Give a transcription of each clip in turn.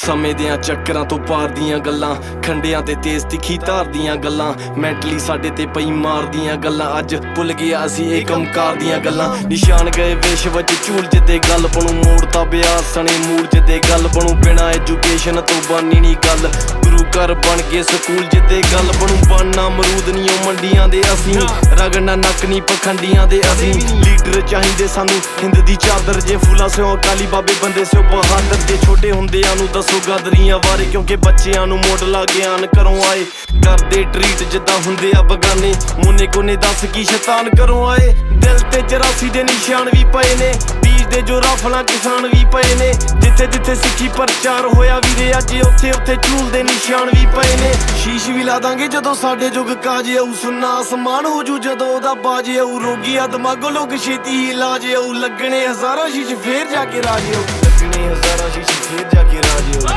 ਸਮੇਂ ਦਿਆਂ ਚੱਕਰਾਂ ਤੋਂ ਪਾਰ ਦੀਆਂ ਗੱਲਾਂ, ਖੰਡਿਆਂ ਤੇ ਤੇਜ਼ ਤਿੱਖੀ ਧਾਰ ਦੀਆਂ ਗੱਲਾਂ, ਮੈਂਟਲੀ ਸਾਡੇ ਤੇ ਪਈ ਮਾਰਦੀਆਂ ਗੱਲਾਂ। ਅੱਜ ਭੁੱਲ ਗਿਆ ਅਸੀਂ ਇਹ ਕੰਮਕਾਰ ਦੀਆਂ ਗੱਲਾਂ। ਨਿਸ਼ਾਨ ਗਏ ਵਿਸ਼ ਵਿੱਚ ਝੂਲ ਜਿੱਦੇ ਗੱਲ ਬਣੂ, ਮੋੜਤਾ ਬਿਆਸ ਸਣੇ ਮੂਲ ਜਿੱਦੇ ਗੱਲ ਬਣੂ। ਬਿਨਾਂ ਐਜੂਕੇਸ਼ਨ ਤੋਂ ਬਾਨੀ ਨੀ ਗੱਲ, ਗੁਰੂ ਘਰ ਬਣ ਕੇ ਸਕੂਲ ਜਿੱਦੇ ਗੱਲ ਬਣੂ। ਬਣਨਾ ਅਮਰੂਦ ਨੀ ਉਹ ਮੰਡੀਆਂ ਦੇ ਅਸੀਂ, ਰਗੜਨਾ ਨੱਕ ਨੀ ਪਖੰਡੀਆਂ ਦੇ ਅਸੀਂ। ਲੀਡਰ ਚਾਹੀਦੇ ਸਾਨੂੰ ਹਿੰਦ ਦੀ ਚਾਦਰ, ਜੇ ਫੂਲਾ ਸਿਓ ਅਕਾਲੀ ਬਾਬੇ ਬੰਦੇ ਸਿਓ ਬਹਾਦਰ। ਜੇ ਛੋਟੇ ਹੁੰਦਿਆਂ ਨੂੰ ਦੱਸੋ ਗਦਰੀਆਂ ਬਾਰੇ, ਕਿਉਂਕਿ ਬੱਚਿਆਂ ਨੂੰ ਮੋਢ ਲਾ ਗਿਆਨ ਘਰੋਂ ਆਏ। ਕਰਦੇ ਟਰੀਟ ਜਿੱਦਾਂ ਹੁੰਦੇ ਆ ਬਗਾਨੇ, ਮੋਨੇ ਕੋਨੇ ਦੱਸ ਕੀ ਸ਼ੈਤਾਨ ਘਰੋਂ ਆਏ। ਦਿਲ ਤੇ 84 ਦੇ ਨਿਸ਼ਾਨ ਵੀ ਪਏ ਨੇ, ਬੀਜ ਦੇ ਜੋ ਰਾਫਲਾਂ ਕਿਸਾਨ ਵੀ ਪਏ ਨੇ। ਜਿੱਥੇ ਜਿੱਥੇ ਸਿੱਖੀ ਪ੍ਰਚਾਰ ਹੋਇਆ ਵੀਰੇ, ਅੱਜ ਉੱਥੇ ਉੱਥੇ ਝੂਲ ਦੇ ਨਿਸ਼ਾਨ ਵੀ ਪਏ ਨੇ। ਸ਼ੀਸ਼ ਵੀ ਲਾ ਦਾਂਗੇ ਜਦੋਂ ਸਾਡੇ ਜੁਗ ਕਾਜ ਆਊ, ਸੁੰਨਾ ਅਸਮਾਨ ਹੋ ਜੂ ਜਦੋਂ ਉਹਦਾ ਬਾਜ ਆਊ। ਰੋਗੀ ਆ ਦਿਮਾਗੋਂ ਲੋਕ ਛੇਤੀ ਹੀ ਇਲਾਜ ਆਊ, ਲੱਗਣੇ ਹਜ਼ਾਰਾਂ ਸ਼ੀਸ਼ ਫੇਰ ਜਾ ਕੇ ਰਾਜ ਆਊ, ਲੱਗਣੇ ਹਜ਼ਾਰਾਂ ਸ਼ੀਸ਼ ਫੇਰ ਜਾ ਕੇ ਰਾਜ ਆਊ।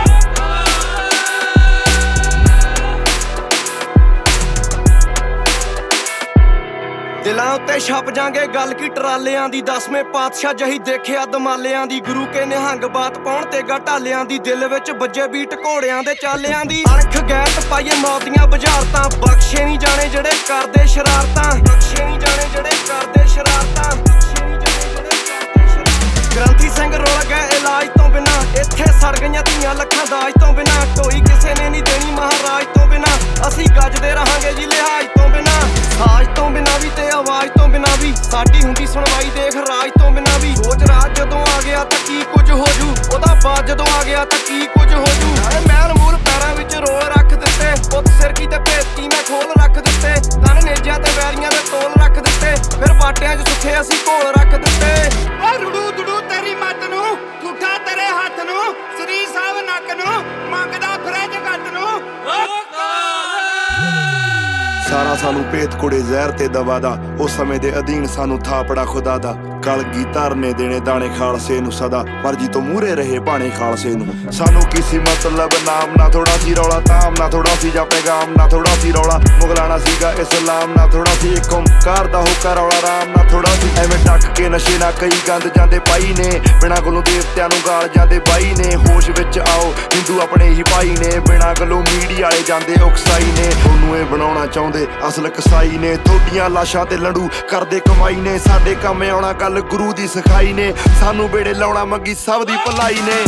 ਦਿਲਾਂ ਉੱਤੇ ਛਪ ਜਾਂਗੇ ਗੱਲ ਕੀ ਟਰਾਲਿਆਂ ਦੀ, 10ਵੇਂ ਪਾਤਸ਼ਾਹ ਜਹੀ ਦੇਖਿਆ ਦਮਾਲਿਆਂ ਦੀ। ਗੁਰੂ ਕੇ ਨਿਹੰਗ ਬਾਤ ਪਾਉਣ ਤੇ ਗਟਾਲਿਆਂ ਦੀ, ਦਿਲ ਵਿੱਚ ਵੱਜੇ ਬੀਟ ਘੋੜਿਆਂ ਦੇ ਚਾਲਿਆਂ ਦੀ। ਅਣਖ ਗੈਤ ਪਾਈਏ ਮੌਤ ਦੀਆਂ ਬੁਝਾਰਤਾਂ, ਬਖਸ਼ੇ ਨਹੀਂ ਜਾਣੇ ਜਿਹੜੇ ਕਰਦੇ ਸ਼ਰਾਰਤਾਂ, ਬਖਸ਼ੇ ਨਹੀਂ ਜਾਣੇ ਜਿਹੜੇ ਕਰਦੇ ਸ਼ਰਾਰਤਾਂ, ਬਖਸ਼ੇ ਨਹੀਂ ਜਾਣੇ ਜਿਹੜੇ ਕਰਦੇ ਸ਼ਰਾਰਤਾਂ। ਗ੍ਰੰਥੀ ਸਿੰਘ ਰੁਲ ਗਏ ਇਲਾਜ ਤੋਂ ਬਿਨਾਂ, ਇੱਥੇ ਸੜ ਗਈਆਂ ਧੀਆਂ ਲੱਖਾਂ ਦਾਜ ਤੋਂ ਬਿਨਾਂ। ਢੋਈ ਕਿਸੇ ਨੇ ਨਹੀਂ ਦੇਣੀ ਮਹਾਰਾਜ ਤੋਂ ਬਿਨਾਂ, ਅਸੀਂ ਗੱਜਦੇ ਰਹਾਂਗੇ ਜੀ ਲਿਹਾਜ਼ ਤੋਂ ਬਿਨਾਂ। ਸਾਜ਼ ਤੋਂ ਬਿਨਾਂ ਵੀ ਤੇ ਆਵਾਜ਼ ਤੋਂ ਬਿਨਾਂ ਵੀ, ਸਾਡੀ ਹੁੰਦੀ ਸੁਣਵਾਈ ਦੇਖ ਰਾਜ ਤੋਂ ਬਿਨਾਂ ਵੀ। ਸੋਚ ਰਾਜ ਜਦੋਂ ਆ ਗਿਆ ਤਾਂ ਕੀ ਕੁਝ ਹੋ ਜੂ, ਉਹਦਾ ਬਾਅਦ ਜਦੋਂ ਆ ਗਿਆ ਤਾਂ ਕੀ ਕੁਝ ਹੋ ਜੂ। ਨਾਲੇ ਮਹਿਲ ਮੂਲ ਪੈਰਾਂ ਵਿੱਚ ਰੋਲ ਰੱਖ ਦਿੱਤੇ, ਪੁੱਤ ਸਿਰ ਕੀ ਤੇ ਭੇਤੀ ਮੈਂ ਖੋਲ ਰੱਖ ਦਿੱਤੇ। ਤਨ ਨੇਜਿਆਂ ਤੇ ਵੈਰੀਆਂ ਦੇ ਤੋਲ ਰੱਖ ਦਿੱਤੇ, ਫਿਰ ਬਾਟਿਆਂ 'ਚ ਸੁੱਖੇ ਅਸੀਂ ਘੋਲ ਰੱਖ ਦਿੱਤੇ। ਓ ਰੁੜੂ ਦੁੜੂ ਤੇਰੀ ਮੱਤ ਨੂੰ, ਝੂਠਾ ਤੇਰੇ ਹੱਥ ਨੂੰ, ਸਰੀਰ ਸਾਹਿਬ ਨੱਕ ਨੂੰ, ਮੰਗਦਾ ਫਿਰੇ ਜਗਤ ਨੂੰ। ਸਾਰਾ ਸਾਨੂੰ ਭੇਤ ਕੁੜੇ ਜ਼ਹਿਰ ਤੇ ਦਵਾ ਦਾ, ਉਸ ਸਮੇਂ ਦੇ ਅਧੀਨ ਸਾਨੂੰ ਥਾਪੜਾ ਖੁਦਾ ਦਾ। ਕਲਗੀ ਧਰਨੇ ਦੇਣੇ ਦਾਣੇ ਖਾਲਸੇ ਨੂੰ ਸਦਾ, ਮਰਜੀ ਤੋਂ ਮੂਹਰੇ ਰਹੇ ਭਾਣੇ ਖਾਲਸੇ ਨੂੰ। ਸਾਨੂੰ ਕਿਸੇ ਮਤਲਬ ਨਾਮ ਨਾ ਥੋੜਾ ਸੀ ਰੌਲਾ, ਤਾਮ ਨਾ ਥੋੜਾ ਸੀ ਜਾਂ ਪੈਗਾਮ ਨਾ ਥੋੜਾ ਸੀ ਰੌਲਾ। ਮੁਗਲਾਣਾ ਸੀਗਾ ਇਸਲਾਮ ਨਾ ਥੋੜਾ ਸੀ, ਇੱਕ ਓਮਕਾਰ ਦਾ ਹੋਕਾ ਰੌਲਾ ਰਾਮ ਨਾ ਥੋੜਾ ਸੀ। ਐਵੇਂ ਟੱਕ ਕੇ ਨਸ਼ੇ ਨਾ ਕਈ ਗੰਦ ਜਾਂਦੇ ਪਾਈ ਨੇ, ਬਿਨਾਂ ਗੱਲੋਂ ਦੇਵਤਿਆਂ ਨੂੰ ਗਾਲ ਜਾਂਦੇ ਬਾਈ ਨੇ। ਹੋਸ਼ ਵਿੱਚ ਆਓ ਹਿੰਦੂ ਆਪਣੇ ਹੀ ਭਾਈ ਨੇ, ਬਿਨਾਂ ਗੱਲੋਂ ਮੀਡੀਆ ਵਾਲੇ ਜਾਂਦੇ ਉਕਸਾਈ ਨੇ। ਤੁਹਾਨੂੰ ਇਹ ਬਣਾਉਣਾ ਚਾਹੁੰਦੇ ਅਸਲ ਕਸਾਈ ਨੇ, ਤੁਹਾਡੀਆਂ ਲਾਸ਼ਾਂ ਤੇ ਲੰਡੂ ਕਰਦੇ ਕਮਾਈ ਨੇ। ਸਾਡੇ ਕੰਮ ਆਉਣਾ ਗੱਲ ਗੁਰੂ ਦੀ ਸਿਖਾਈ ਨੇ, ਸਾਨੂੰ ਬੇੜੇ ਲਾਉਣਾ ਮੰਗੀ ਸਭ ਦੀ ਭਲਾਈ ਨੇ।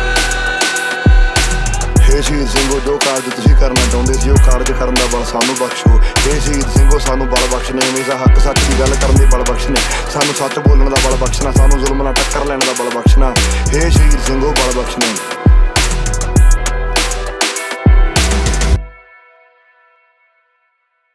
ਹੇ ਸ਼ਹੀਦ ਸਿੰਘੋ, ਜੋ ਕਾਰਜ ਤੁਸੀਂ ਕਰਨਾ ਚਾਹੁੰਦੇ ਸੀ ਉਹ ਕਾਰਜ ਕਰਨ ਦਾ ਬਲ ਸਾਨੂੰ ਬਖਸ਼ੋ। ਹੇ ਸ਼ਹੀਦ ਸਿੰਘੋ, ਸਾਨੂੰ ਬਲ ਬਖਸ਼ਣੇ, ਹਮੇਸ਼ਾ ਹੱਕ ਸੱਚ ਦੀ ਗੱਲ ਕਰਨ ਦੇ ਬਲ ਬਖਸ਼ਣੇ। ਸਾਨੂੰ ਸੱਚ ਬੋਲਣ ਦਾ ਬਲ ਬਖਸ਼ਣਾ, ਸਾਨੂੰ ਜ਼ੁਲਮ ਨਾਲ ਟੱਕਰ ਲੈਣ ਦਾ ਬਲ ਬਖਸ਼ਣਾ। ਹੇ ਸ਼ਹੀਦ ਸਿੰਘੋ, ਬਲ ਬਖਸ਼ਣੇ।